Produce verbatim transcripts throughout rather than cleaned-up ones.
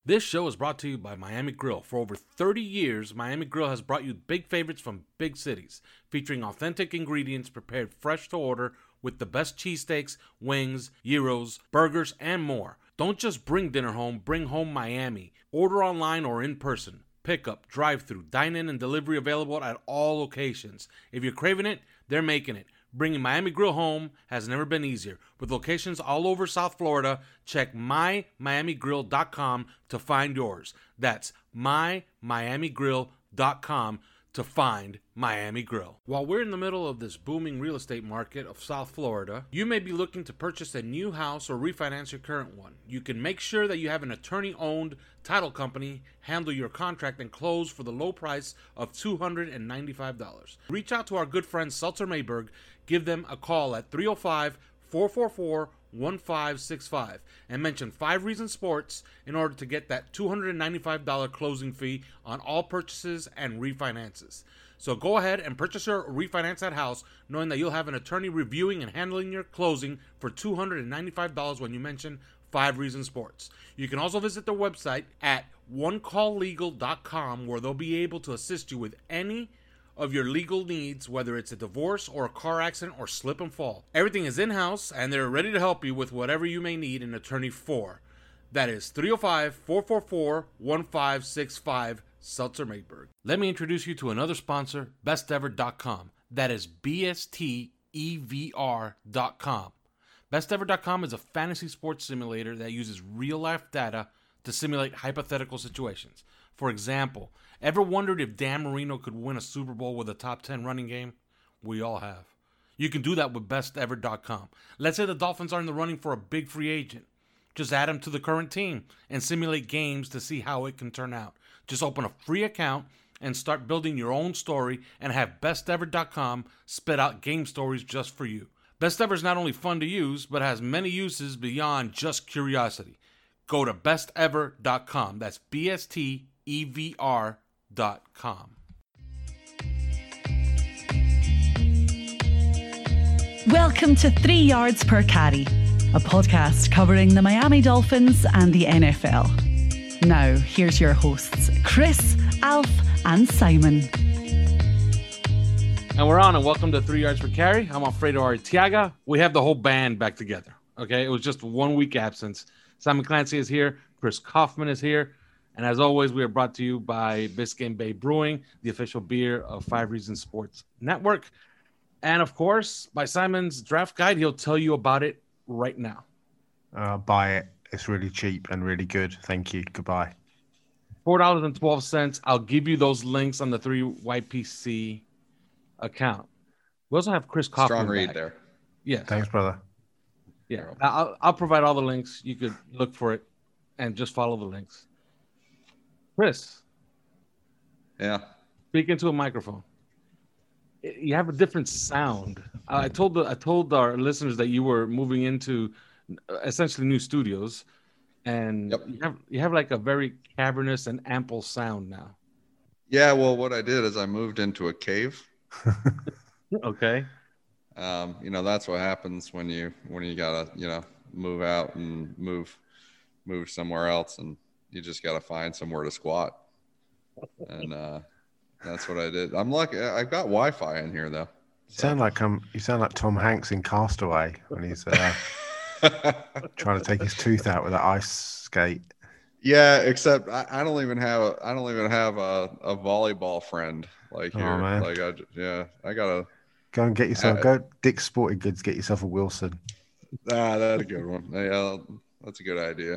This show is brought to you by Miami Grill. For over thirty years, Miami Grill has brought you big favorites from big cities, featuring authentic ingredients prepared fresh to order with the best cheesesteaks, wings, gyros, burgers, and more. Don't just bring dinner home, bring home Miami. Order online or in person. Pickup, drive-thru, dine-in, and delivery available at all locations. If you're craving it, they're making it. Bringing Miami Grill home has never been easier. With locations all over South Florida, check my miami grill dot com to find yours. That's my miami grill dot com to find Miami Grill. While we're in the middle of this booming real estate market of South Florida, you may be looking to purchase a new house or refinance your current one. You can make sure that you have an attorney-owned title company handle your contract and close for the low price of two hundred ninety-five dollars. Reach out to our good friend Seltzer Mayberg. Give them a call at three oh five, four four four, one five six five and mention Five Reasons Sports in order to get that two hundred ninety-five dollars closing fee on all purchases and refinances. So go ahead and purchase or refinance that house knowing that you'll have an attorney reviewing and handling your closing for two hundred ninety-five dollars when you mention Five Reasons Sports. You can also visit their website at one call legal dot com where they'll be able to assist you with any of your legal needs, whether it's a divorce or a car accident or slip and fall. Everything is in-house, and they're ready to help you with whatever you may need an attorney for. That is three oh five, four four four, one five six five, Seltzer Mayberg. Let me introduce you to another sponsor, best ever dot com. That is B S T E V R dot com. best ever dot com is a fantasy sports simulator that uses real-life data to simulate hypothetical situations. For example, ever wondered if Dan Marino could win a Super Bowl with a top ten running game? We all have. You can do that with best ever dot com. Let's say the Dolphins are in the running for a big free agent. Just add him to the current team and simulate games to see how it can turn out. Just open a free account and start building your own story and have best ever dot com spit out game stories just for you. BestEver is not only fun to use, but has many uses beyond just curiosity. Go to best ever dot com. That's B S T E V R dot com. Welcome to Three Yards Per Carry, a podcast covering the Miami Dolphins and the N F L. Now, here's your hosts, Chris, Alf, and Simon. And we're on, and welcome to Three Yards Per Carry. I'm Alfredo Arteaga. We have the whole band back together, okay? It was just one week absence. Simon Clancy is here. Chris Kaufman is here. And as always, we are brought to you by Biscayne Bay Brewing, the official beer of Five Reasons Sports Network. And, of course, by Simon's draft guide. He'll tell you about it right now. Uh, buy it. It's really cheap and really good. Thank you. Goodbye. four dollars and twelve cents. I'll give you those links on the three Y P C account. We also have Chris Kaufman Strong read back. there. Yes. Thanks, brother. Yeah. I'll, I'll provide all the links. You could look for it and just follow the links. Chris. Yeah. Speak into a microphone. You have a different sound. Uh, I told the I told our listeners that you were moving into essentially new studios, and Yep. you have you have like a very cavernous and ample sound now. Yeah. Well, what I did is I moved into a cave. Okay. Um, you know, that's what happens when you when you gotta you know move out and move move somewhere else, and you just gotta find somewhere to squat. And uh, that's what I did. I'm lucky. I've got Wi-Fi in here though. You sound like um, you sound like Tom Hanks in Castaway when he's uh, trying to take his tooth out with an ice skate. Yeah, except I, I don't even have a, I don't even have a, a volleyball friend like Oh, here. man. Like I j- yeah, I gotta Go and get yourself. Uh, go Dick's Sporting Goods. Get yourself a Wilson. ah that's a good one. Yeah, that's a good idea.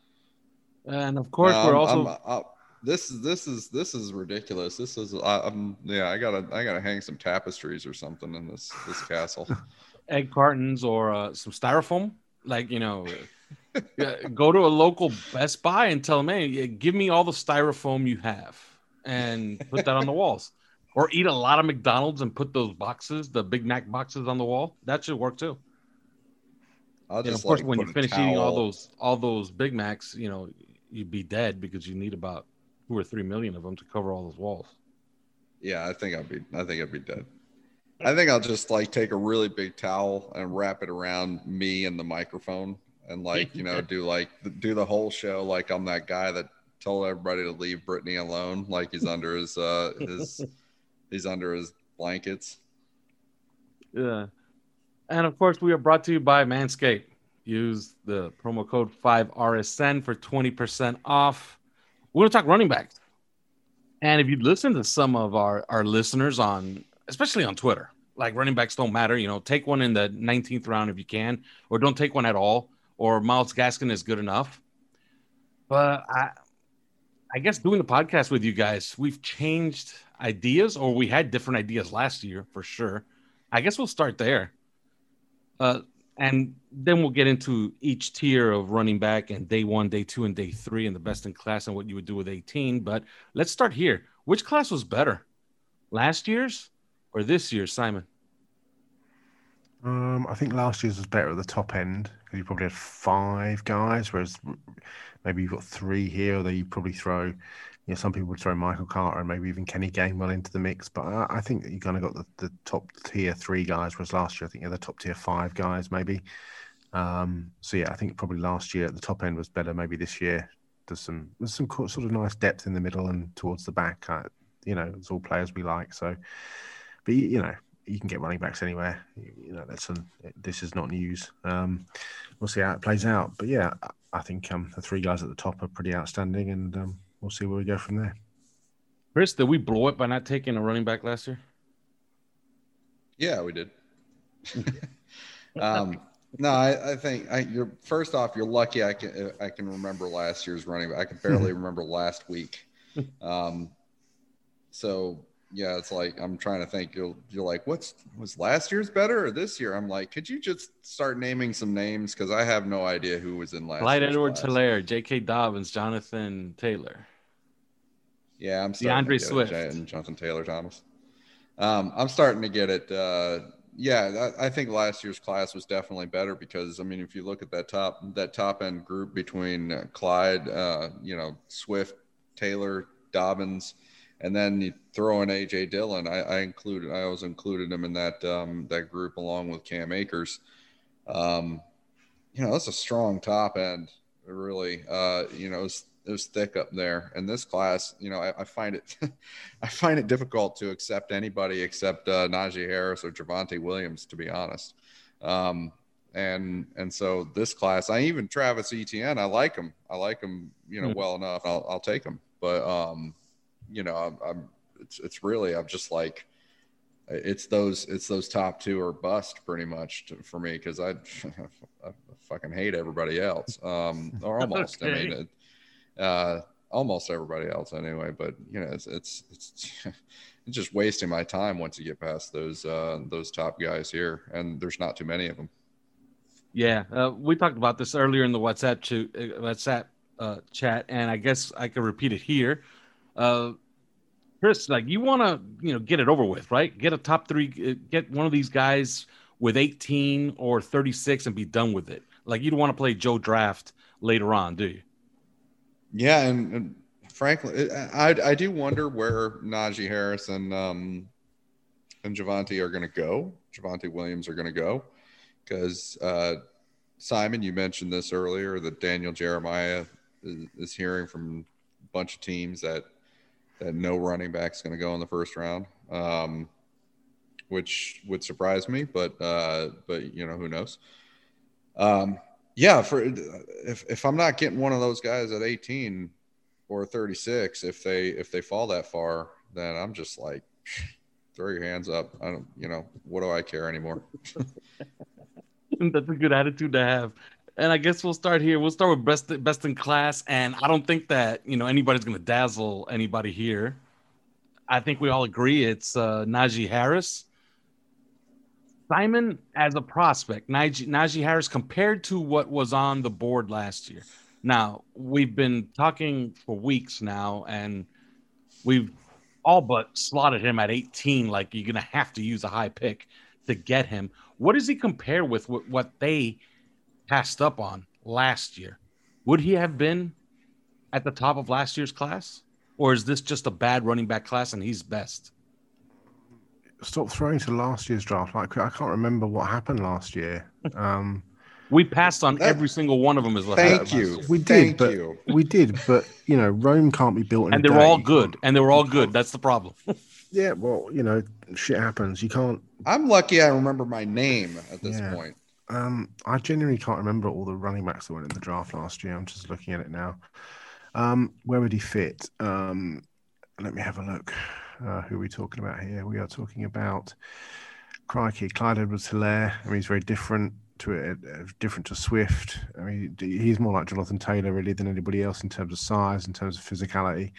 And of course, No, we're I'm- also I'm- I- this is this is this is ridiculous. This is I, I'm yeah. I gotta I gotta hang some tapestries or something in this this castle. egg cartons or uh, some styrofoam. Like, you know, yeah, go to a local Best Buy and tell them, hey, yeah, give me all the styrofoam you have and put that on the walls. Or eat a lot of McDonald's and put those boxes, the Big Mac boxes on the wall. That should work too. I'll And just of course, like, when put you a finish eating all towel- those all those Big Macs, you know, you'd be dead because you need about two or three million of them to cover all those walls. Yeah, I think I'll be I think I'd be dead. I think I'll just like take a really big towel and wrap it around me and the microphone and like, you know, do like do the whole show like I'm that guy that told everybody to leave Brittany alone, like he's under his uh his he's under his blankets. Yeah. And of course, we are brought to you by Manscaped. Use the promo code five R S N for twenty percent off. We're going to talk running backs. And if you listen to some of our, our listeners on, especially on Twitter, like running backs don't matter, you know, take one in the nineteenth round if you can, or don't take one at all, or Myles Gaskin is good enough. But I, I guess doing the podcast with you guys, we've changed ideas, or we had different ideas last year for sure. I guess we'll start there. Uh, and then we'll get into each tier of running back and day one, day two, and day three, and the best in class and what you would do with eighteen. But let's start here. Which class was better, last year's or this year's, Simon? Um, I think last year's was better at the top end because you probably had five guys, whereas maybe you've got three here, although you probably throw, you know, some people would throw Michael Carter and maybe even Kenny Gainwell into the mix. But I, I think that you kind of got the, the top tier three guys, whereas last year I think you had the top tier five guys maybe. Um, so yeah, I think probably last year at the top end was better. Maybe this year there's some there's some sort of nice depth in the middle and towards the back. Uh, you know, it's all players we like. So, but you know, you can get running backs anywhere. You know, that's an, this is not news. Um, we'll see how it plays out. But yeah, I think um, the three guys at the top are pretty outstanding, and um, we'll see where we go from there. Chris, did we blow it by not taking a running back last year? Yeah, we did. um, no, I, I think I, you're first off, you're lucky. I can I can remember last year's running back. I can barely remember last week. Um, so. Yeah, it's like I'm trying to think. You're, you're like, what's was last year's better or this year? I'm like, could you just start naming some names because I have no idea who was in last. Clyde year's Edwards-Helaire, J K. Dobbins, Jonathan Taylor. Yeah, I'm starting DeAndre to get Swift it, and Jonathan Taylor Thomas. Um, I'm starting to get it. Uh, yeah, I, I think last year's class was definitely better because I mean, if you look at that top that top end group between uh, Clyde, uh, you know, Swift, Taylor, Dobbins. And then you throw in A J Dillon. I, I included, I always included him in that um, that group along with Cam Akers. Um, you know, that's a strong top end, really. Uh, you know, it was, it was thick up there. And this class, you know, I, I find it, I find it difficult to accept anybody except uh, Najee Harris or Javonte Williams, to be honest. Um, and and so this class, I even Travis Etienne, I like him. I like him, you know, well enough. I'll, I'll take him, but. Um, You know, I'm, I'm it's it's really I'm just like it's those it's those top two or bust pretty much to, for me because I, I fucking hate everybody else um, or almost okay. I mean it, uh, almost everybody else anyway. But you know, it's it's it's, it's just wasting my time once you get past those uh, those top guys here, and there's not too many of them. Yeah, uh, we talked about this earlier in the WhatsApp ch- WhatsApp uh, chat, and I guess I could repeat it here. Uh, Chris, like you want to, you know, get it over with, right? Get a top three, get one of these guys with eighteen or thirty-six and be done with it. Like you don't want to play Joe Draft later on, do you? Yeah, and, and frankly, I I do wonder where Najee Harris and um and Javonte are going to go. Javonte Williams are going to go because uh, Simon, you mentioned this earlier that Daniel Jeremiah is, is hearing from a bunch of teams that. that no running back's going to go in the first round, um, which would surprise me, but, uh, but you know, who knows? Um, yeah, for if, if I'm not getting one of those guys at eighteen or thirty-six, if they, if they fall that far, then I'm just like, throw your hands up. I don't, you know, what do I care anymore? That's a good attitude to have. And I guess we'll start here. We'll start with best best in class. And I don't think that, you know, anybody's going to dazzle anybody here. I think we all agree it's uh, Najee Harris. Simon, as a prospect, Najee, Najee Harris compared to what was on the board last year. Now, we've been talking for weeks now, and we've all but slotted him at eighteen. Like you're going to have to use a high pick to get him. What does he compare with what they passed up on last year? Would he have been at the top of last year's class, or is this just a bad running back class and he's best? Stop throwing to last year's draft. Like I can't remember what happened last year. Um, We passed on That- every single one of them. Is what Thank happened. you. We did, Thank but you. we did, but you know, Rome can't be built in And a they were day. all You good. can't- And they were all you good. can't- That's the problem. Yeah, well, you know, shit happens. You can't. I'm lucky I remember my name at this Yeah. point. Um, I genuinely can't remember all the running backs that went in the draft last year. I'm just looking at it now. Um, where would he fit? Um, let me have a look. Uh, who are we talking about here? We are talking about crikey, Clyde Edwards-Helaire. I mean, he's very different to it, uh, different to Swift. I mean, he's more like Jonathan Taylor really than anybody else in terms of size, in terms of physicality.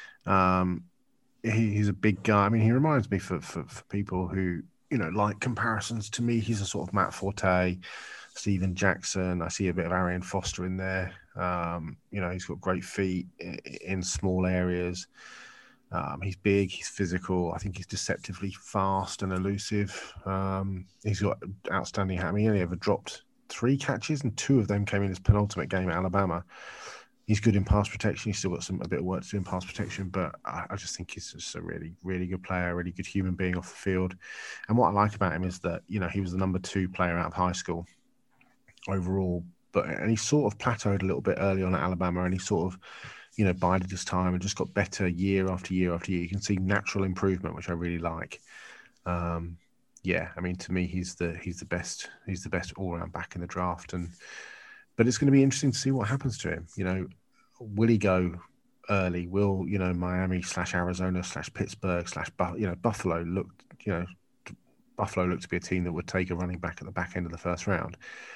Um, he, he's a big guy. I mean, he reminds me for, for for people who you know like comparisons. To me, he's a sort of Matt Forte, Steven Jackson. I see a bit of Arian Foster in there. Um, you know, he's got great feet in, in small areas. Um, he's big, he's physical. I think he's deceptively fast and elusive. Um, he's got outstanding. I mean, he only ever dropped three catches, and two of them came in his penultimate game at Alabama. He's good in pass protection. He's still got some a bit of work to do in pass protection, but I, I just think he's just a really, really good player, a really good human being off the field. And what I like about him is that you know he was the number two player out of high school overall, but and he sort of plateaued a little bit early on at Alabama, and he sort of you know, bided his time and just got better year after year after year. You can see natural improvement, which I really like. Um, yeah, I mean, to me, he's the he's the best he's the best all round back in the draft, and but it's going to be interesting to see what happens to him. You know, will he go early? Will you know Miami slash Arizona slash Pittsburgh slash you know Buffalo look you know Buffalo looked to be a team that would take a running back at the back end of the first round.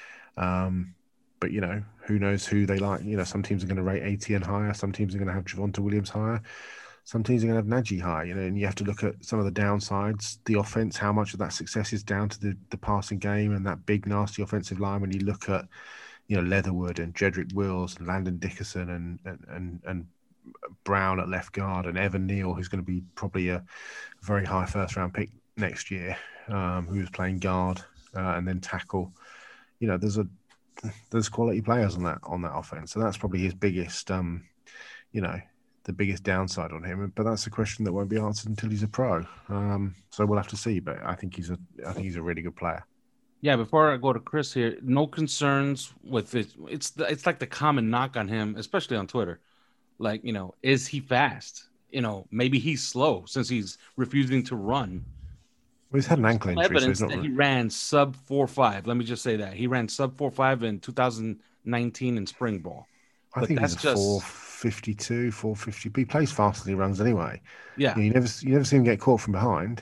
Um, But, you know, who knows who they like. You know, some teams are going to rate A T N higher. Some teams are going to have Javonte Williams higher. Some teams are going to have Najee higher, you know, and you have to look at some of the downsides. The offense, how much of that success is down to the, the passing game and that big, nasty offensive line. When you look at, you know, Leatherwood and Jedrick Wills and Landon Dickerson and, and, and, and Brown at left guard and Evan Neal, who's going to be probably a very high first round pick next year, um, who's playing guard uh, and then tackle. You know, there's a, there's quality players on that on that offense, so that's probably his biggest, um, you know, the biggest downside on him. But that's a question that won't be answered until he's a pro. Um, so we'll have to see. But I think he's a, I think he's a really good player. Yeah. Before I go to Chris here, no concerns with it. It's the, it's like the common knock on him, especially on Twitter. Like, you know, is he fast? You know, maybe he's slow since he's refusing to run. Well, he's had an ankle injury, Evidence so he's that not. he ran sub four five. Let me just say that he ran sub four five in two thousand nineteen in spring ball. I But think that's he's a just four fifty-two, four fifty. But he plays faster than he runs anyway. yeah. You, know, you never, you never see him get caught from behind.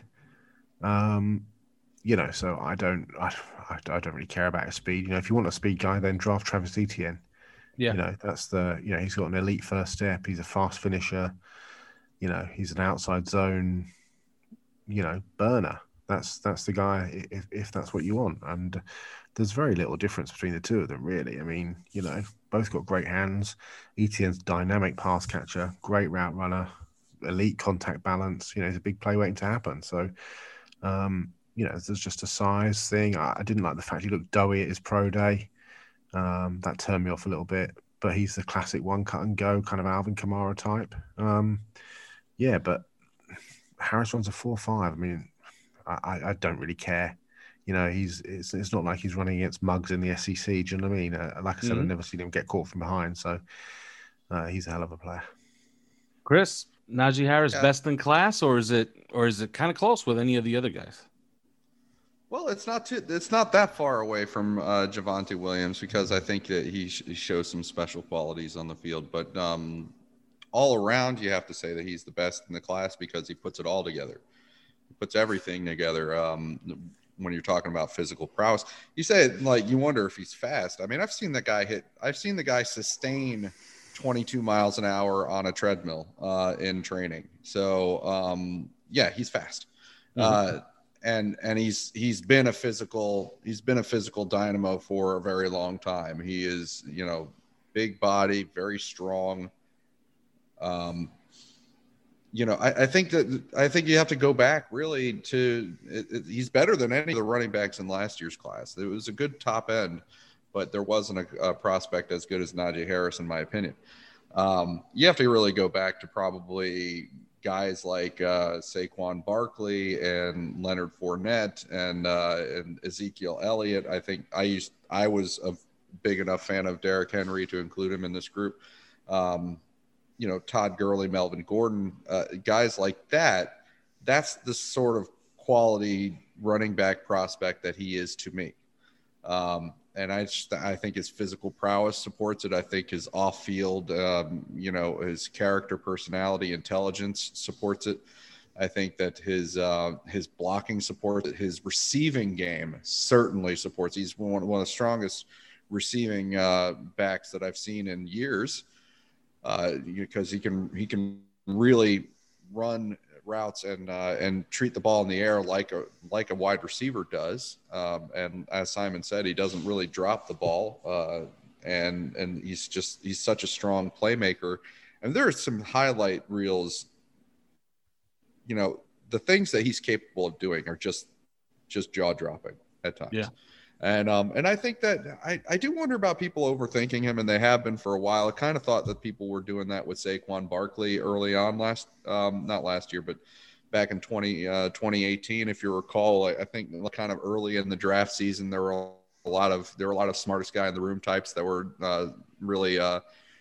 Um, you know, so I don't, I, I, I don't really care about his speed. You know, if you want a speed guy, then draft Travis Etienne. Yeah. You know, that's the, you know, he's got an elite first step. He's a fast finisher. You know, he's an outside zone, you know, burner. That's that's the guy if, if that's what you want. And there's very little difference between the two of them, really. I mean, you know, both got great hands. Etienne's dynamic pass catcher, great route runner, elite contact balance. You know, he's a big play waiting to happen. So, um, you know, there's just a size thing. I, I didn't like the fact he looked doughy at his pro day. Um, that turned me off a little bit. But he's the classic one cut and go kind of Alvin Kamara type. Um, yeah, but Harris runs a four five. I mean, I, I don't really care. You know, he's it's, it's not like he's running against mugs in the S E C. Do you know what I mean? Uh, like I said, Mm-hmm. I've never seen him get caught from behind. So uh, he's a hell of a player. Chris, Najee Harris Yeah. best in class, or is it or is it kind of close with any of the other guys? Well, it's not too, it's not that far away from uh, Javonte Williams because I think that he, sh- he shows some special qualities on the field. But um, all around, you have to say that he's the best in the class because he puts it all together. He puts everything together. Um, when you're talking about physical prowess, you say it like you wonder if he's fast. I mean, I've seen that guy hit. I've seen the guy sustain twenty-two miles an hour on a treadmill uh, in training. So um, yeah, he's fast. Mm-hmm. Uh, And and he's he's been a physical he's been a physical dynamo for a very long time. He is, you know, big body, very strong. Um, you know, I, I think that I think you have to go back really to it, it, he's better than any of the running backs in last year's class. It was a good top end, but there wasn't a, a prospect as good as Najee Harris, in my opinion. Um, you have to really go back to probably guys like uh, Saquon Barkley and Leonard Fournette and uh, and Ezekiel Elliott. I think I used I was a big enough fan of Derrick Henry to include him in this group. Um, you know, Todd Gurley, Melvin Gordon, uh, guys like that. That's the sort of quality running back prospect that he is to me. Um, and I just, I think his physical prowess supports it. I think his off field, um, you know, his character, personality, intelligence supports it. I think that his, uh, his blocking supports it. His receiving game certainly supports. He's one, one of the strongest receiving uh, backs that I've seen in years, uh, because he can, he can really run routes and uh, and treat the ball in the air like a like a wide receiver does. Um, and as Simon said, he doesn't really drop the ball, uh, and and he's just he's such a strong playmaker. And there are some highlight reels. You know, the things that he's capable of doing are just just jaw dropping at times. Yeah. And um and I think that I, I do wonder about people overthinking him, and they have been for a while. I kind of thought that people were doing that with Saquon Barkley early on last um not last year, but back in twenty eighteen, if you recall. I, I think kind of early in the draft season, there were a lot of there were a lot of smartest guy in the room types that were uh, really uh,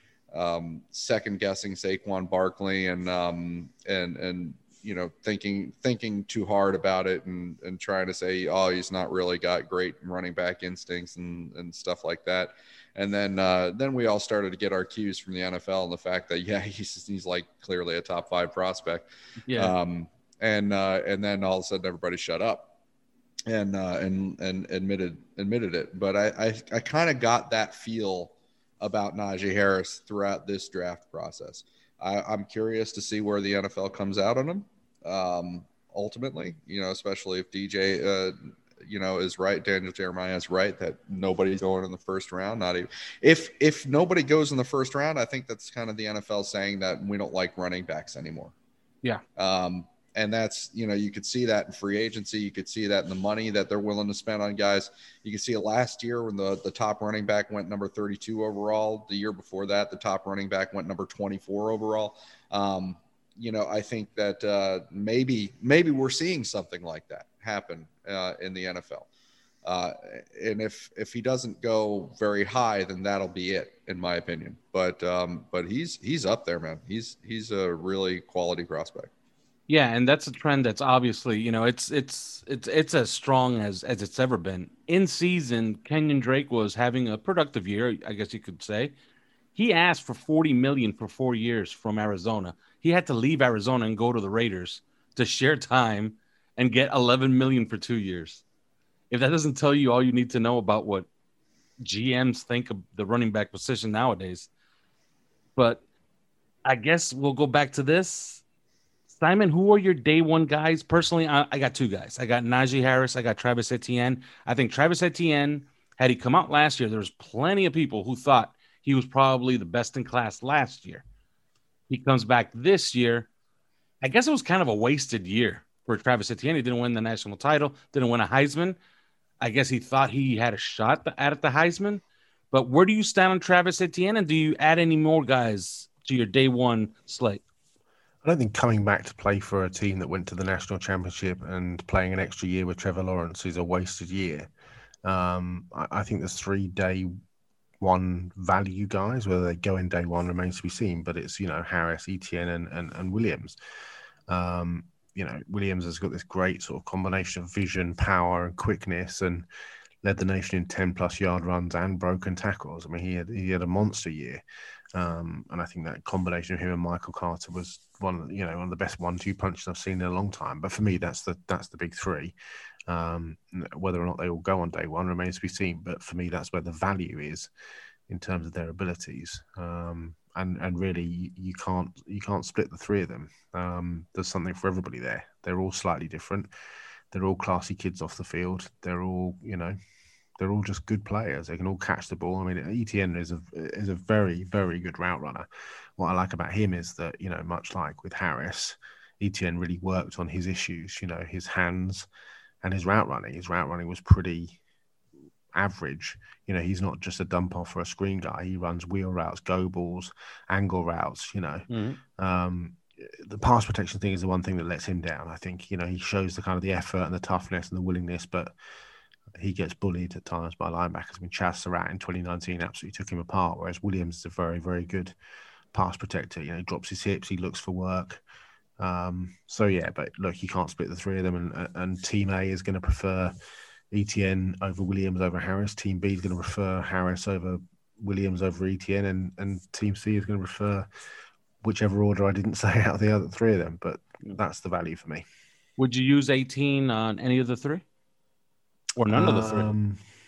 um, second guessing Saquon Barkley and um and and. you know, thinking, thinking too hard about it and, and trying to say, oh, he's not really got great running back instincts and, and stuff like that. And then, uh, then we all started to get our cues from the N F L and the fact that, yeah, he's, he's like clearly a top five prospect. Yeah. Um, and, uh, and then all of a sudden everybody shut up and, uh, and, and admitted, admitted it. But I, I, I kind of got that feel about Najee Harris throughout this draft process. I, I'm curious to see where the N F L comes out on him. Um, ultimately, you know, especially if D J, uh, you know, is right, Daniel Jeremiah is right that nobody's going in the first round. Not even if if nobody goes in the first round, I think that's kind of the N F L saying that we don't like running backs anymore. Yeah. Um, and that's, you know, you could see that in free agency. You could see that in the money that they're willing to spend on guys. You can see it last year when the, the top running back went number thirty-two overall. The year before that, the top running back went number twenty-four overall. Um, you know, I think that uh, maybe maybe we're seeing something like that happen uh, in the N F L. Uh, and if if he doesn't go very high, then that'll be it, in my opinion. But um, but he's he's up there, man. He's he's a really quality prospect. Yeah, and that's a trend that's obviously, you know, it's it's it's it's as strong as as it's ever been. In season, Kenyon Drake was having a productive year, I guess you could say. He asked for forty million dollars for four years from Arizona. He had to leave Arizona and go to the Raiders to share time and get eleven million dollars for two years. If that doesn't tell you all you need to know about what G Ms think of the running back position nowadays. But I guess we'll go back to this. Simon, who are your day one guys? Personally, I, I got two guys. I got Najee Harris. I got Travis Etienne. I think Travis Etienne, had he come out last year, there was plenty of people who thought he was probably the best in class last year. He comes back this year. I guess it was kind of a wasted year for Travis Etienne. He didn't win the national title, didn't win a Heisman. I guess he thought he had a shot at the Heisman. But where do you stand on Travis Etienne, and do you add any more guys to your day one slate? I don't think coming back to play for a team that went to the national championship and playing an extra year with Trevor Lawrence is a wasted year. Um, I, I think there's three day one value guys. Whether they go in day one remains to be seen, but it's, you know, Harris, Etienne, and, and, and Williams. Um, you know, Williams has got this great sort of combination of vision, power, and quickness, and led the nation in ten plus yard runs and broken tackles. I mean, he had he had a monster year. Um, and I think that combination of him and Michael Carter was one of the, you know, one of the best one-two punches I've seen in a long time. But for me, that's the that's the big three. Um, whether or not they all go on day one remains to be seen. But for me, that's where the value is in terms of their abilities. Um, and and really, you, you can't you can't split the three of them. Um, there's something for everybody there. They're all slightly different. They're all classy kids off the field. They're all, you know, they're all just good players. They can all catch the ball. I mean, Etienne is a is a very, very good route runner. What I like about him is that, you know, much like with Harris, Etienne really worked on his issues, you know, his hands and his route running. His route running was pretty average. You know, he's not just a dump off or a screen guy. He runs wheel routes, go balls, angle routes, you know. Mm-hmm. Um, the pass protection thing is the one thing that lets him down. I think, you know, he shows the kind of the effort and the toughness and the willingness, but he gets bullied at times by linebackers. I mean, Chaz Surratt in twenty nineteen absolutely took him apart, whereas Williams is a very, very good pass protector. You know, he drops his hips, he looks for work. Um, so, yeah, but look, you can't split the three of them, and, and Team A is going to prefer Etienne over Williams over Harris. Team B is going to prefer Harris over Williams over Etienne, and, and Team C is going to prefer whichever order I didn't say out of the other three of them, but that's the value for me. Would you use eighteen on any of the three? Or none um, of the three?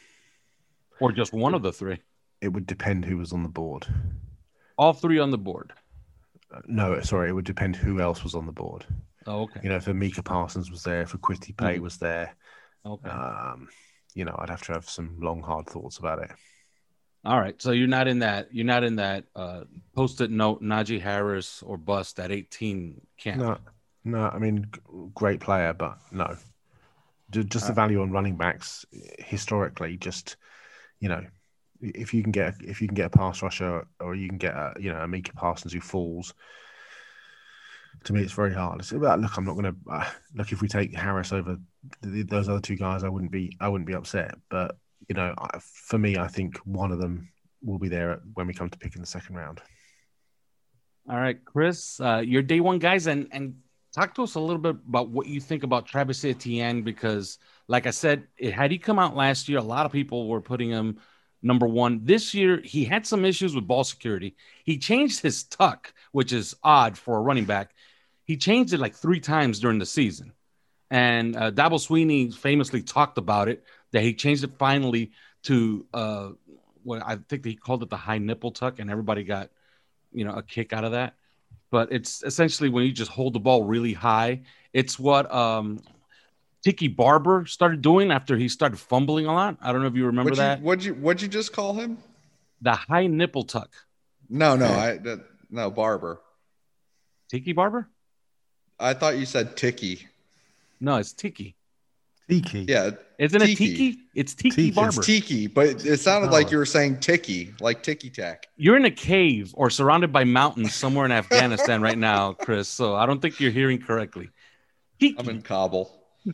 Or just one it, of the three? It would depend who was on the board. All three on the board? Uh, no, sorry, it would depend who else was on the board. Oh, okay. You know, if Micah Parsons was there, if Kwity Paye mm. was there, okay. um, you know, I'd have to have some long, hard thoughts about it. All right, so you're not in that. You're not in that uh, post-it note Najee Harris or bust at eighteen camp. No, no. I mean, great player, but no. Just the value on running backs historically. Just, you know, if you can get if you can get a pass rusher or you can get a you know a Micah Parsons who falls. To me, it's very hard. It's about, look, I'm not going to uh, look. If we take Harris over the, those other two guys, I wouldn't be I wouldn't be upset, but. You know, for me, I think one of them will be there when we come to pick in the second round. All right, Chris, uh, your day one guys, and and talk to us a little bit about what you think about Travis Etienne, because, like I said, it, had he come out last year, a lot of people were putting him number one. This year, he had some issues with ball security. He changed his tuck, which is odd for a running back. He changed it like three times during the season. And uh, Dabo Swinney famously talked about it, that he changed it finally to uh, what I think he called it the high nipple tuck, and everybody got, you know, a kick out of that. But it's essentially when you just hold the ball really high. It's what um, Tiki Barber started doing after he started fumbling a lot. I don't know if you remember what'd you, that. What'd you What'd you just call him? The high nipple tuck. No, no, I that, no Barber. Tiki Barber? I thought you said Tiki. No, it's Tiki. Tiki. Yeah. Isn't it Tiki? It's Tiki, Tiki. Barber. It's Tiki, but it sounded oh. like you were saying Tiki, like Tiki Tack. You're in a cave or surrounded by mountains somewhere in Afghanistan right now, Chris. So I don't think you're hearing correctly. Tiki. I'm in Kabul.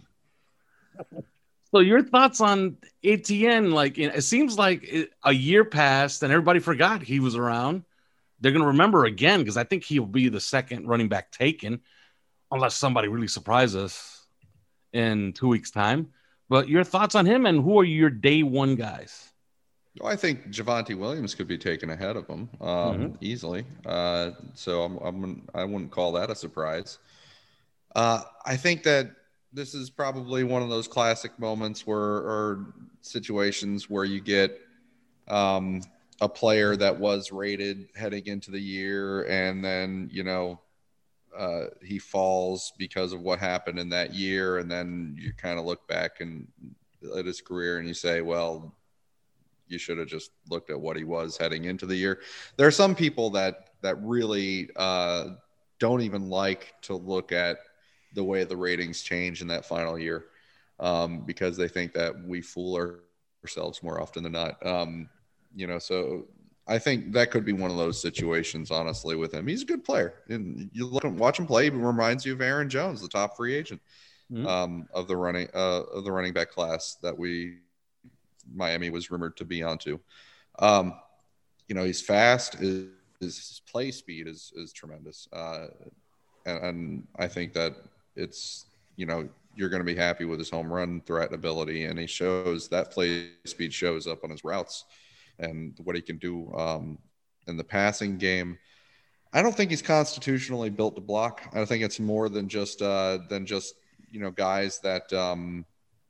So your thoughts on Etienne? Like, it seems like a year passed and everybody forgot he was around. They're going to remember again because I think he'll be the second running back taken, unless somebody really surprises us in two weeks' time. But your thoughts on him, and who are your day one guys? Well, I think Javonte Williams could be taken ahead of him um, mm-hmm. easily. Uh, so I'm, I'm, I wouldn't call that a surprise. Uh, I think that this is probably one of those classic moments where, or situations where you get um, a player that was rated heading into the year, and then, you know, uh, he falls because of what happened in that year. And then you kind of look back and at his career and you say, well, you should have just looked at what he was heading into the year. There are some people that, that really uh, don't even like to look at the way the ratings change in that final year um, because they think that we fool our, ourselves more often than not. Um, you know, so I think that could be one of those situations, honestly, with him. He's a good player. And you look and watch him play, he reminds you of Aaron Jones, the top free agent mm-hmm. um, of the running uh, of the running back class that we Miami was rumored to be onto. Um, you know, he's fast. His, his play speed is is tremendous, uh, and, and I think that it's, you know, you're going to be happy with his home run threat ability, and he shows that play speed shows up on his routes. And what he can do um, in the passing game. I don't think he's constitutionally built to block. I think it's more than just uh, than just you know guys that um,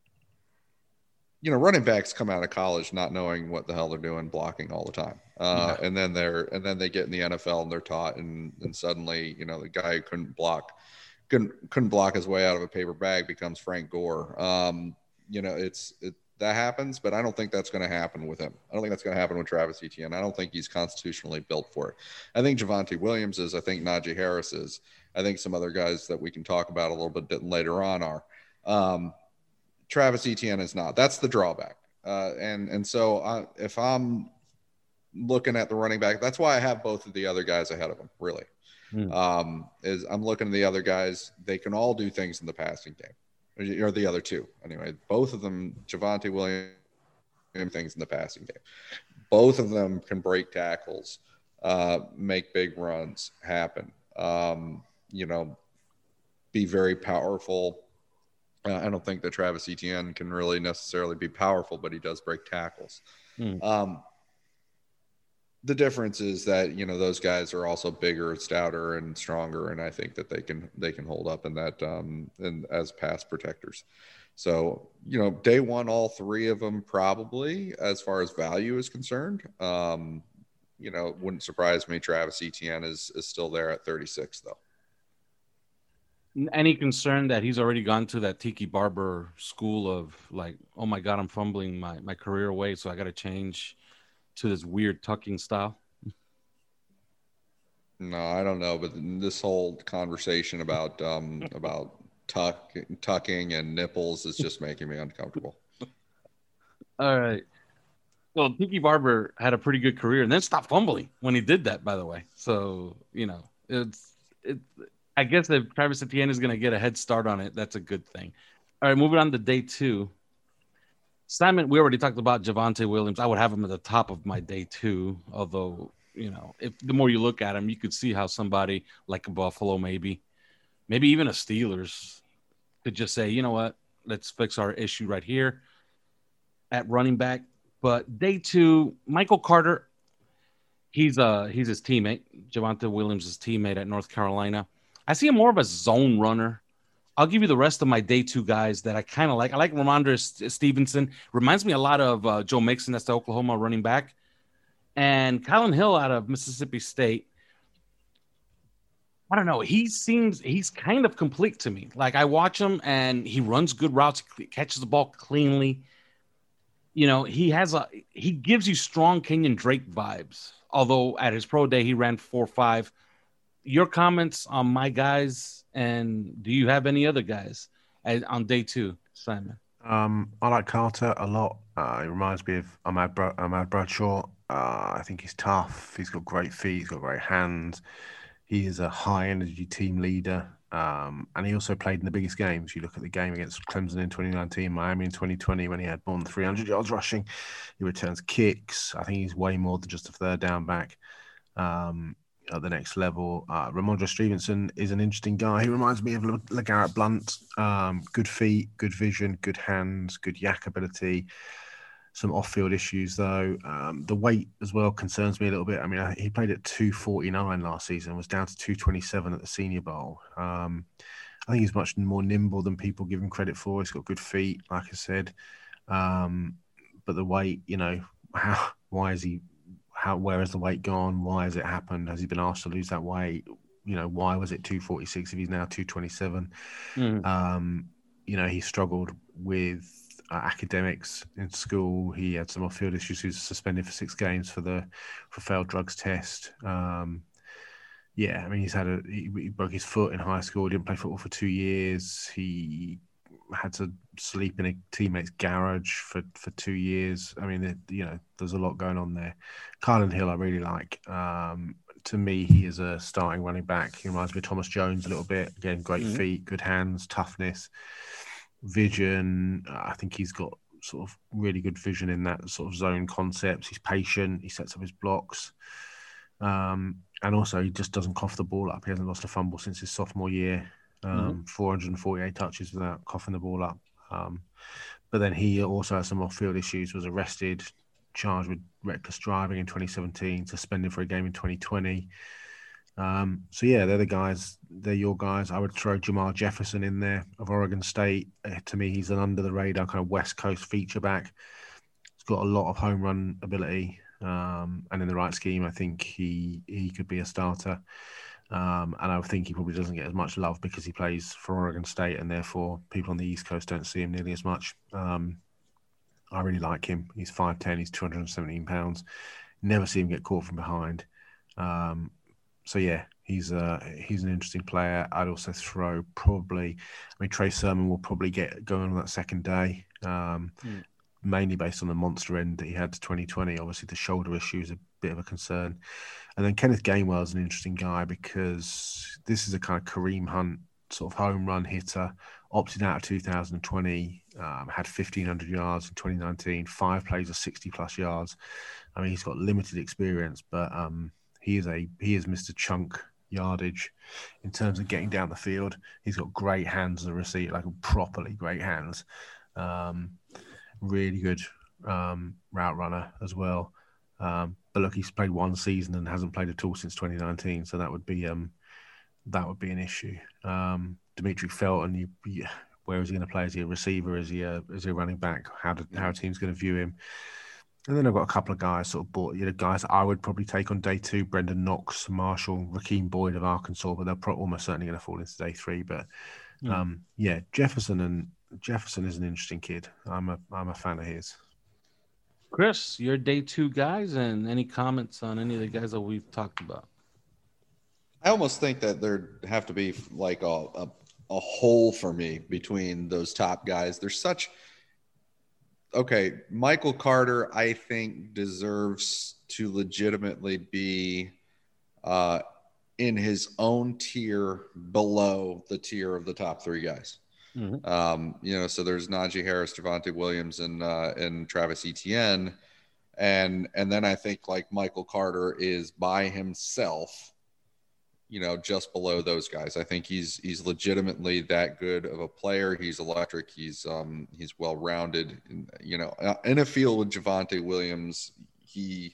you know running backs come out of college not knowing what the hell they're doing blocking all the time, uh, yeah. and then they're and then they get in the N F L and they're taught, and and suddenly you know the guy who couldn't block couldn't couldn't block his way out of a paper bag becomes Frank Gore. Um, you know it's it. That happens, but I don't think that's going to happen with him. I don't think that's going to happen with Travis Etienne. I don't think he's constitutionally built for it. I think Javonte Williams is. I think Najee Harris is. I think some other guys that we can talk about a little bit later on are. Um, Travis Etienne is not. That's the drawback. Uh, and and so I, if I'm looking at the running back, that's why I have both of the other guys ahead of him, really. Mm. Um, is I'm looking at the other guys. They can all do things in the passing game, or the other two anyway. Both of them, Javonte Williams, things in the passing game. Both of them can break tackles, uh, make big runs happen. Um, you know, be very powerful. Uh, I don't think that Travis Etienne can really necessarily be powerful, but he does break tackles. Mm. Um, the difference is that, you know, those guys are also bigger, stouter, and stronger, and I think that they can they can hold up in that um, and as pass protectors. So, you know, day one, all three of them probably, as far as value is concerned. Um, you know, it wouldn't surprise me. Travis Etienne is is still there at thirty-six, though. Any concern that he's already gone to that Tiki Barber school of like, oh my God, I'm fumbling my, my career away, so I got to change to this weird tucking style? No, I don't know, but this whole conversation about um, about tuck tucking and nipples is just making me uncomfortable. All right. Well, Tiki Barber had a pretty good career and then stopped fumbling when he did that, by the way. So, you know, it's it. I guess if Travis Etienne is going to get a head start on it, that's a good thing. All right, moving on to day two. Simon, we already talked about Javonte Williams. I would have him at the top of my day two, although, you know, if the more you look at him, you could see how somebody like a Buffalo, maybe, maybe even a Steelers could just say, you know what, let's fix our issue right here at running back. But day two, Michael Carter, he's uh he's his teammate, Javonte Williams' teammate at North Carolina. I see him more of a zone runner. I'll give you the rest of my day two guys that I kind of like. I like Ramondre Stevenson. Reminds me a lot of uh, Joe Mixon. That's the Oklahoma running back. And Kylan Hill out of Mississippi State. I don't know. He seems, he's kind of complete to me. Like, I watch him and he runs good routes, he catches the ball cleanly. You know, he has a, he gives you strong Kenyon Drake vibes. Although at his pro day, he ran four five. Your comments on my guys, and do you have any other guys on day two, Simon? Um, I like Carter a lot. Uh, he reminds me of Ahmad, Bra- Ahmad Bradshaw. Uh, I think he's tough. He's got great feet. He's got great hands. He is a high-energy team leader. Um, and he also played in the biggest games. You look at the game against Clemson in twenty nineteen, Miami in twenty twenty, when he had more than three hundred yards rushing. He returns kicks. I think he's way more than just a third down back. Um, at the next level. Uh, Ramondre Stevenson is an interesting guy. He reminds me of Le- LeGarrette Blount. Um, good feet, good vision, good hands, good yak ability. Some off-field issues, though. Um, the weight as well concerns me a little bit. I mean, he played at two forty-nine last season, was down to two twenty-seven at the Senior Bowl. Um, I think he's much more nimble than people give him credit for. He's got good feet, like I said. Um, but the weight, you know, how, why is he... How, where has the weight gone? Why has it happened? Has he been asked to lose that weight? You know, why was it two forty-six if he's now two twenty-seven? Mm. Um, you know, he struggled with uh, academics in school. He had some off-field issues. He was suspended for six games for the for failed drugs test. Um, yeah, I mean, he's had a he, he broke his foot in high school. He didn't play football for two years. He had to sleep in a teammate's garage for, for two years. I mean, it, you know, there's a lot going on there. Kylan Hill, I really like. Um, to me, he is a starting running back. He reminds me of Thomas Jones a little bit. Again, great mm-hmm. feet, good hands, toughness, vision. Uh, I think he's got sort of really good vision in that sort of zone concepts. He's patient. He sets up his blocks. Um, and also, he just doesn't cough the ball up. He hasn't lost a fumble since his sophomore year. Um, mm-hmm. four hundred forty-eight touches without coughing the ball up. Um, but then he also had some off-field issues, was arrested, charged with reckless driving in twenty seventeen, suspended for a game in twenty twenty. Um, so, yeah, they're the guys. They're your guys. I would throw Jamal Jefferson in there of Oregon State. Uh, to me, he's an under-the-radar kind of West Coast feature back. He's got a lot of home run ability. Um, and in the right scheme, I think he he could be a starter. Um, and I think he probably doesn't get as much love because he plays for Oregon State, and therefore people on the East Coast don't see him nearly as much. Um, I really like him. He's five ten, he's two hundred seventeen pounds. Never see him get caught from behind. Um, so, yeah, he's a, he's an interesting player. I'd also throw probably, I mean, Trey Sermon will probably get going on that second day. Um, mm. mainly based on the monster end that he had to twenty twenty. Obviously, the shoulder issue is a bit of a concern. And then Kenneth Gainwell is an interesting guy because this is a kind of Kareem Hunt sort of home run hitter, opted out of two thousand twenty, um, had fifteen hundred yards in twenty nineteen, five plays of sixty plus yards. I mean, he's got limited experience, but um, he is a he is Mister Chunk yardage in terms of getting down the field. He's got great hands as a receiver, like properly great hands. Um, really good um, route runner as well. Um, but look, he's played one season and hasn't played at all since twenty nineteen, so that would be um, that would be an issue. Um, Dimitri Felton, you, you, where is he going to play? Is he a receiver? Is he a is he a running back? How do, how a team's going to view him? And then I've got a couple of guys sort of bought, you know, guys that I would probably take on day two: Brendan Knox, Marshall, Rakeem Boyd of Arkansas, but they're pro- almost certainly going to fall into day three. But um, yeah, Jefferson and Jefferson is an interesting kid. I'm a I'm a fan of his. Chris, your day two guys, and any comments on any of the guys that we've talked about? I almost think that there have to be like a, a a hole for me between those top guys. There's such okay. Michael Carter, I think, deserves to legitimately be uh, in his own tier below the tier of the top three guys. Mm-hmm. Um, you know, so there's Najee Harris, Javonte Williams, and uh, and Travis Etienne, and and then I think like Michael Carter is by himself, you know, just below those guys. I think he's he's legitimately that good of a player. He's electric. He's um he's well rounded. You know, in a field with Javonte Williams, he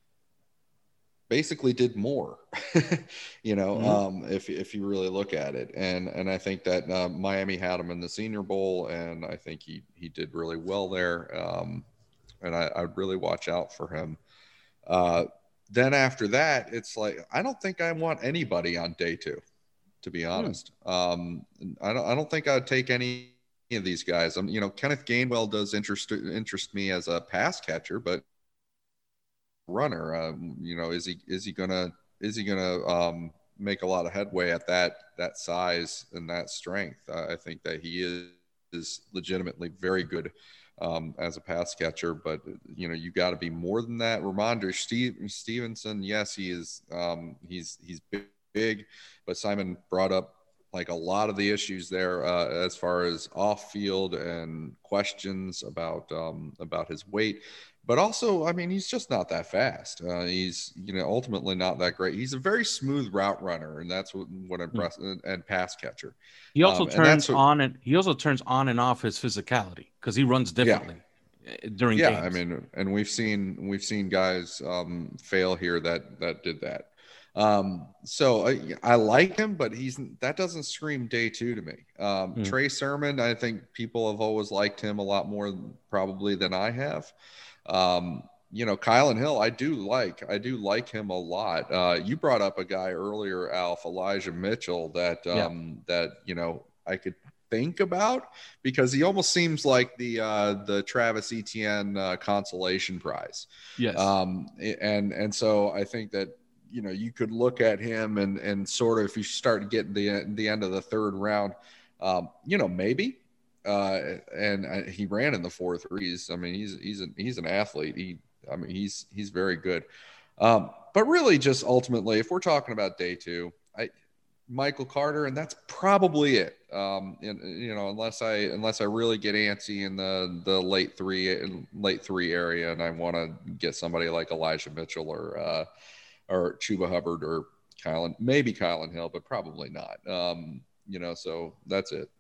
basically did more, you know, mm-hmm. um, if if you really look at it. And and I think that uh, Miami had him in the Senior Bowl, and I think he he did really well there. Um, and I, I'd really watch out for him. Uh, then after that, it's like I don't think I want anybody on day two, to be honest. Mm. Um, I don't I don't think I'd take any of these guys. I'm you know Kenneth Gainwell does interest interest me as a pass catcher, but runner, um, you know, is he is he gonna is he gonna um, make a lot of headway at that that size and that strength? Uh, I think that he is is legitimately very good um, as a pass catcher, but you know, you got to be more than that. Ramondre Steve, Stevenson, yes, he is. Um, he's he's big, big, but Simon brought up like a lot of the issues there uh, as far as off field and questions about um, about his weight. But also, I mean, he's just not that fast. Uh, he's, you know, ultimately not that great. He's a very smooth route runner, and that's what what impress mm-hmm. and pass catcher. He also um, turns and what, on and he also turns on and off his physicality because he runs differently yeah. during yeah, games. I mean, and we've seen we've seen guys um, fail here that that did that. Um, so I, I like him, but he's that doesn't scream day two to me. Um, mm. Trey Sermon, I think people have always liked him a lot more probably than I have. Um, you know, Kylan Hill, I do like, I do like him a lot. Uh, you brought up a guy earlier, Alf, Elijah Mitchell, that, um, yeah. that, you know, I could think about because he almost seems like the, uh, the Travis Etienne, uh, consolation prize. Yes. Um, and, and so I think that, you know, you could look at him and, and sort of, if you start getting the, the end of the third round, um, you know, maybe, Uh, and uh, he ran in the four threes. I mean, he's he's an he's an athlete. He, I mean, he's he's very good. Um, but really, just ultimately, if we're talking about day two, I Michael Carter, and that's probably it. Um, and you know, unless I unless I really get antsy in the the late three late three area, and I want to get somebody like Elijah Mitchell or uh, or Chuba Hubbard or Kylan, maybe Kylan Hill, but probably not. Um, you know, so that's it.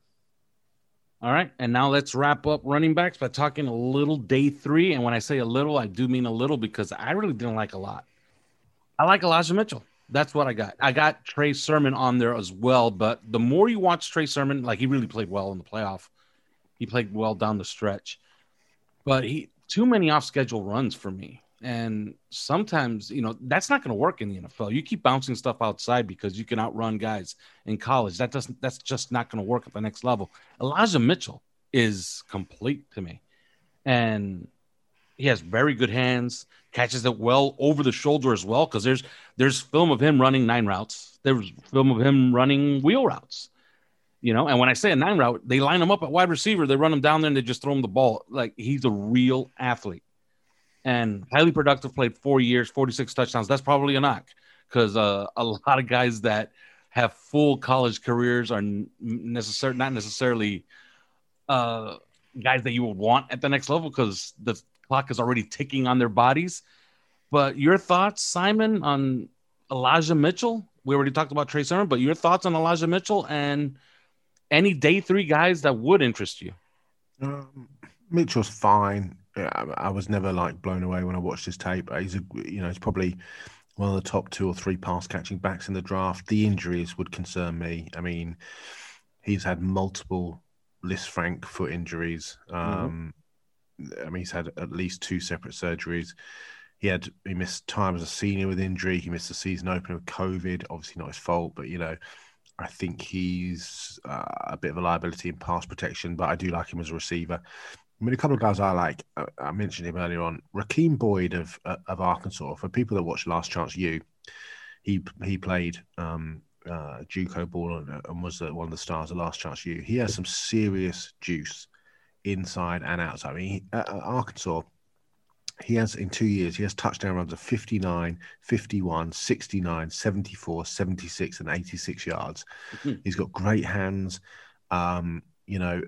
All right, and now let's wrap up running backs by talking a little day three. And when I say a little, I do mean a little because I really didn't like a lot. I like Elijah Mitchell. That's what I got. I got Trey Sermon on there as well, but the more you watch Trey Sermon, like he really played well in the playoff. He played well down the stretch. But he too many off-schedule runs for me. And sometimes, you know, that's not going to work in the N F L. You keep bouncing stuff outside because you can outrun guys in college. That doesn't, that's just not going to work at the next level. Elijah Mitchell is complete to me. And he has very good hands, catches it well over the shoulder as well. Cause there's, there's film of him running nine routes. There's film of him running wheel routes. You know, and when I say a nine route, they line him up at wide receiver. They run him down there and they just throw him the ball. Like, he's a real athlete and highly productive. Played four years, forty-six touchdowns. That's probably a knock because uh, a lot of guys that have full college careers are necessar- not necessarily uh, guys that you would want at the next level because the clock is already ticking on their bodies. But your thoughts, Simon, on Elijah Mitchell? We already talked about Trey Sermon, but your thoughts on Elijah Mitchell and any day three guys that would interest you? Um, Mitchell's fine. Yeah, I, I was never like blown away when I watched his tape. He's a, you know, he's probably one of the top two or three pass catching backs in the draft. The injuries would concern me. I mean, he's had multiple Lisfranc foot injuries. Um, mm-hmm. I mean, he's had at least two separate surgeries. He had he missed time as a senior with injury. He missed the season opener with COVID. Obviously not his fault, but you know, I think he's uh, a bit of a liability in pass protection. But I do like him as a receiver. I mean, a couple of guys I like. Uh, I mentioned him earlier on. Rakeem Boyd of uh, of Arkansas. For people that watch Last Chance U, he he played um, uh, JUCO ball and, and was uh, one of the stars of Last Chance U. He has some serious juice inside and outside. I mean, he, uh, Arkansas. He has, in two years, he has touchdown runs of fifty-nine, fifty-one, sixty-nine, seventy-four, seventy-six, and eighty-six yards. Mm-hmm. He's got great hands. Um, you know,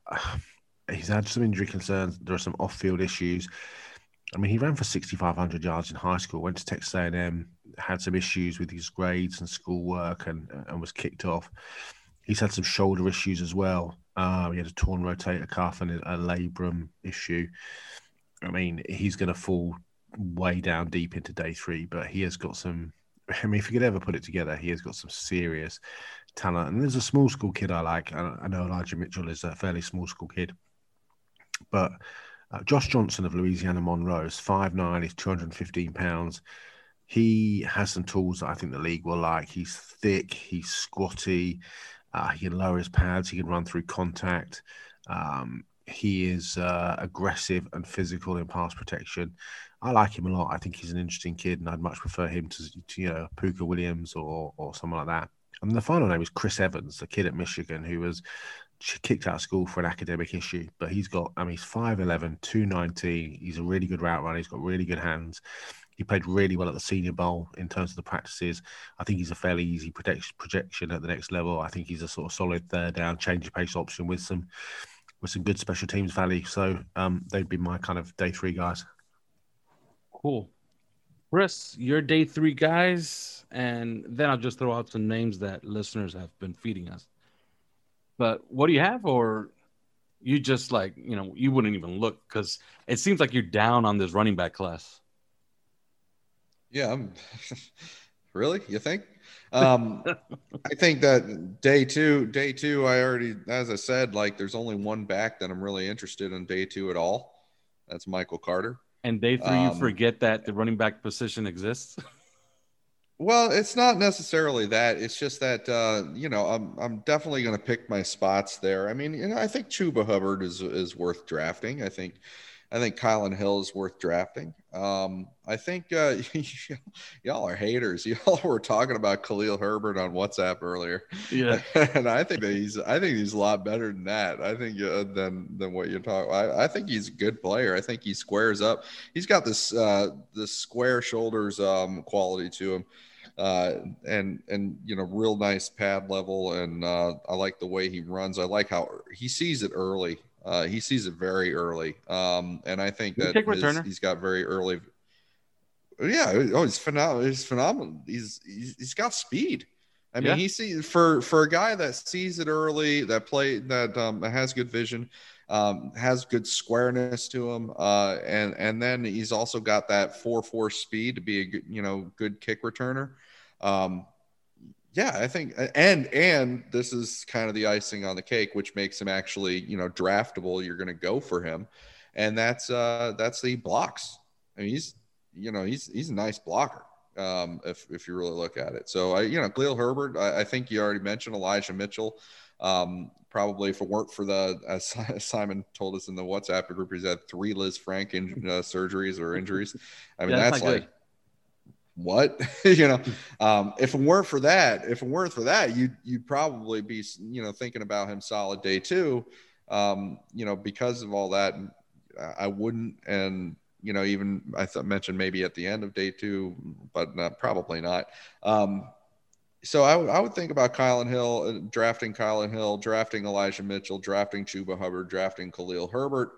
he's had some injury concerns. There are some off-field issues. I mean, he ran for sixty-five hundred yards in high school, went to Texas A and M, had some issues with his grades and schoolwork, and, and was kicked off. He's had some shoulder issues as well. Uh, he had a torn rotator cuff and a labrum issue. I mean, he's going to fall way down deep into day three, but he has got some. I mean, if he could ever put it together, he has got some serious talent. And there's a small school kid I like. I, I know Elijah Mitchell is a fairly small school kid, but uh, Josh Johnson of Louisiana Monroe is five nine, he's two hundred fifteen pounds. He has some tools that I think the league will like. He's thick, he's squatty, uh, he can lower his pads, he can run through contact. Um, He is uh, aggressive and physical in pass protection. I like him a lot. I think he's an interesting kid, and I'd much prefer him to, to you know, Puka Williams or or someone like that. And the final name is Chris Evans, the kid at Michigan who was kicked out of school for an academic issue. But he's got, I mean, he's five eleven, two nineteen. He's a really good route runner. He's got really good hands. He played really well at the Senior Bowl in terms of the practices. I think he's a fairly easy project- projection at the next level. I think he's a sort of solid third down, change of pace option with some with some good special teams value. So um, they'd be my kind of day three guys. Cool. Chris, your day three guys, and then I'll just throw out some names that listeners have been feeding us. But what do you have, or you just like, you know, you wouldn't even look because it seems like you're down on this running back class. Yeah, I'm really? You think? Um, I think that day two, day two, I already, as I said, like there's only one back that I'm really interested in day two at all. That's Michael Carter. And day three, um, you forget that the running back position exists. Well, it's not necessarily that. It's just that, uh, you know, I'm, I'm definitely going to pick my spots there. I mean, you know, I think Chuba Hubbard is, is worth drafting. I think, I think Kylan Hill is worth drafting. Um, I think uh, y'all are haters. Y'all were talking about Khalil Herbert on WhatsApp earlier, yeah, and I think that he's. I think he's a lot better than that. I think uh, than than what you're talking. I, I think he's a good player. I think he squares up. He's got this uh, this square shoulders um, quality to him, uh, and and you know, real nice pad level. And uh, I like the way he runs. I like how he sees it early. Uh, he sees it very early, um, and I think that his, he's got very early. Yeah, oh, he's phenomenal. He's phenomenal. He's he's, he's got speed. I mean, yeah. he sees for for a guy that sees it early, that play that um, has good vision, um, has good squareness to him, uh, and and then he's also got that four four speed to be a good, you know, good kick returner. Um, Yeah, I think, and and this is kind of the icing on the cake, which makes him actually, you know, draftable. You're going to go for him, and that's uh, that's the blocks. I mean, he's, you know, he's he's a nice blocker um, if if you really look at it. So I, you know, Khalil Herbert. I, I think you already mentioned Elijah Mitchell. Um, probably if it weren't for the, as Simon told us in the WhatsApp group, he's had three Liz Frank in, uh, surgeries or injuries. I mean, yeah, that's, that's like. Good. what? you know, um, if it weren't for that, if it weren't for that, you'd, you'd probably be, you know, thinking about him solid day two, um, you know, because of all that. And I wouldn't, and, you know, even I th- mentioned maybe at the end of day two, but not, probably not. Um, so I, w- I would think about Kylan Hill, uh, drafting Kylan Hill, drafting Elijah Mitchell, drafting Chuba Hubbard, drafting Khalil Herbert.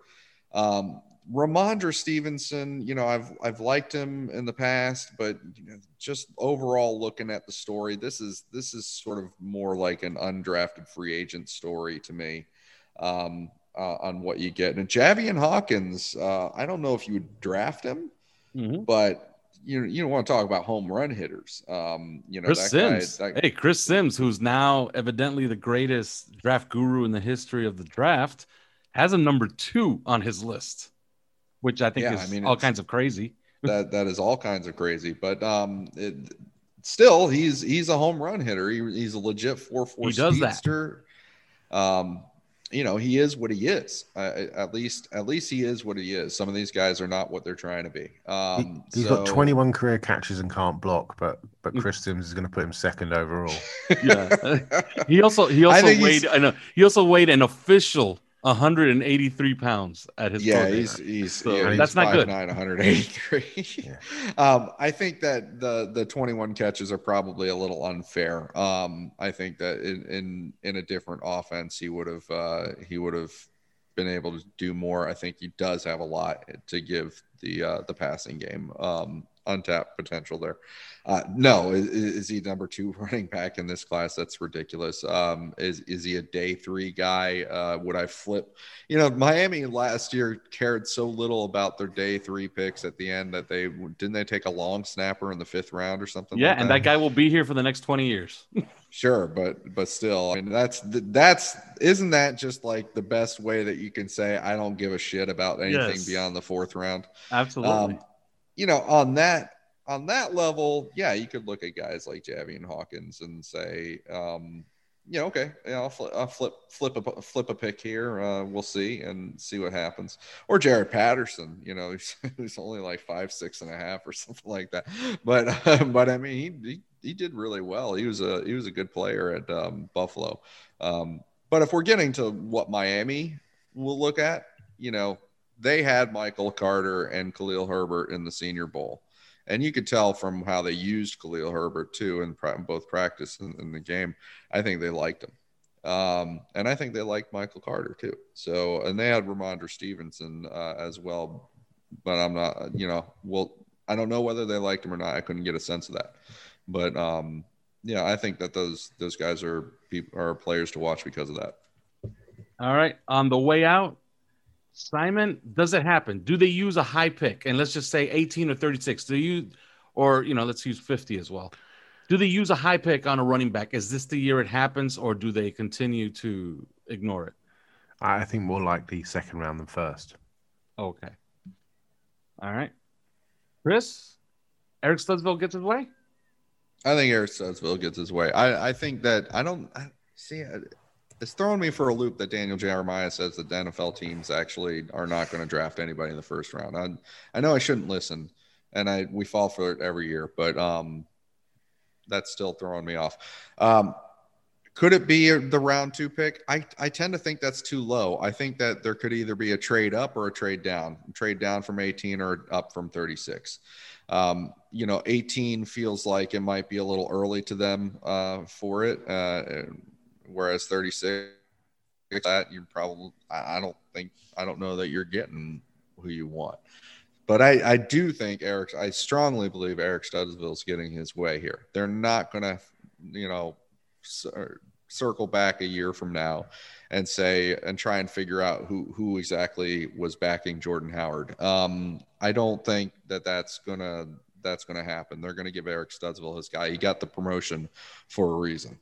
Um, Ramondre Stevenson, you know, I've I've liked him in the past, but you know, just overall looking at the story, this is this is sort of more like an undrafted free agent story to me, um, uh, on what you get. And Javian Hawkins, uh, I don't know if you would draft him, mm-hmm. but you you don't want to talk about home run hitters. Um, you know, Chris that Sims. guy. That, hey, Chris Sims, who's now evidently the greatest draft guru in the history of the draft, has a number two on his list, which I think yeah, is I mean, all kinds of crazy. that that is all kinds of crazy, but um, it, still he's he's a home run hitter. He, he's a legit four four speedster. That. Um, you know, he is what he is. Uh, at least at least he is what he is. Some of these guys are not what they're trying to be. Um, he, he's so, got twenty-one career catches and can't block, but but Chris Sims is going to put him second overall. Yeah, he also he also weighed. I know he also weighed an official one hundred eighty-three pounds at his yeah he's he's, so yeah, that's he's not good. one hundred eighty-three. yeah. um I think that the the twenty-one catches are probably a little unfair. um I think that in in, in a different offense he would have uh he would have been able to do more. I think he does have a lot to give the uh the passing game. um Untapped potential there. Uh, no, is, is he number two running back in this class? That's ridiculous. Um, is is he a day three guy? Uh, would I flip? You know, Miami last year cared so little about their day three picks at the end that they didn't they take a long snapper in the fifth round or something. Yeah, like that? and that guy will be here for the next twenty years. Sure, but but still, I mean, that's that's isn't that just like the best way that you can say I don't give a shit about anything yes. beyond the fourth round? Absolutely. Um, you know, on that on that level, yeah, you could look at guys like Javian Hawkins and say, um, yeah, okay, yeah, I'll, fl- I'll flip flip a flip a pick here. Uh, we'll see and see what happens. Or Jared Patterson, you know, he's, he's only like five six and a half or something like that. But uh, but I mean, he, he he did really well. He was a he was a good player at um, Buffalo. Um, but if we're getting to what Miami will look at, you know. They had Michael Carter and Khalil Herbert in the Senior Bowl. And you could tell from how they used Khalil Herbert, too, in, in both practice and in the game. I think they liked him. Um, and I think they liked Michael Carter, too. So, and they had Ramondre Stevenson uh, as well. But I'm not, you know, well, I don't know whether they liked him or not. I couldn't get a sense of that. But, um, yeah, I think that those those guys are, are players to watch because of that. All right. On the way out, Simon, does it happen? Do they use a high pick? And let's just say eighteen or thirty-six. Do you, or, you know, let's use fifty as well. Do they use a high pick on a running back? Is this the year it happens, or do they continue to ignore it? I think more likely second round than first. Okay. All right. Chris, Eric Studesville gets his way? I think Eric Studesville gets his way. I, I think that I don't I, see it. It's throwing me for a loop that Daniel Jeremiah says that the N F L teams actually are not going to draft anybody in the first round. I, I know I shouldn't listen, and I we fall for it every year, but um, that's still throwing me off. Um, could it be the round two pick? I, I tend to think that's too low. I think that there could either be a trade up or a trade down, trade down from eighteen or up from thirty-six. Um, you know, eighteen feels like it might be a little early to them uh, for it. Uh, Whereas thirty-six, that you're probably, I don't think, I don't know that you're getting who you want. But I, I do think Eric, I strongly believe Eric Studesville's getting his way here. They're not going to, you know, cir- circle back a year from now and say, and try and figure out who, who exactly was backing Jordan Howard. Um, I don't think that that's going to, that's going to happen. They're going to give Eric Studesville his guy. He got the promotion for a reason.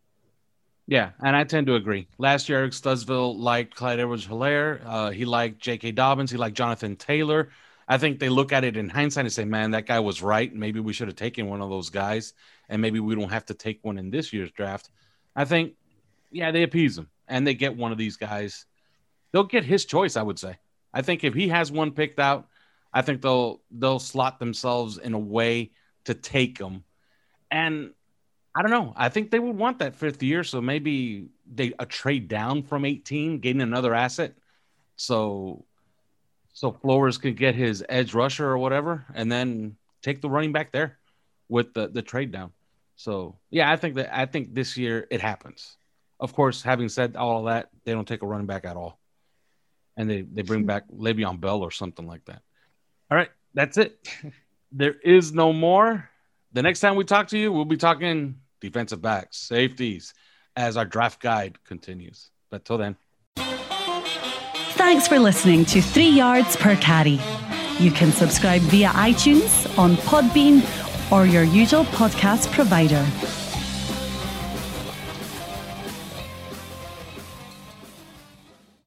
Yeah, and I tend to agree. Last year, Eric Studesville liked Clyde Edwards-Helaire. Uh, he liked J K. Dobbins. He liked Jonathan Taylor. I think they look at it in hindsight and say, man, that guy was right. Maybe we should have taken one of those guys, and maybe we don't have to take one in this year's draft. I think, yeah, they appease him, and they get one of these guys. They'll get his choice, I would say. I think if he has one picked out, I think they'll they'll slot themselves in a way to take him. And I don't know. I think they would want that fifth year, so maybe they a trade down from eighteen, getting another asset. So so Flores could get his edge rusher or whatever, and then take the running back there with the, the trade down. So yeah, I think that I think this year it happens. Of course, having said all of that, they don't take a running back at all. And they, they bring back Le'Veon Bell or something like that. All right, that's it. There is no more. The next time we talk to you, we'll be talking defensive backs, safeties, as our draft guide continues. But till then. Thanks for listening to Three Yards Per Carry. You can subscribe via iTunes, on Podbean, or your usual podcast provider.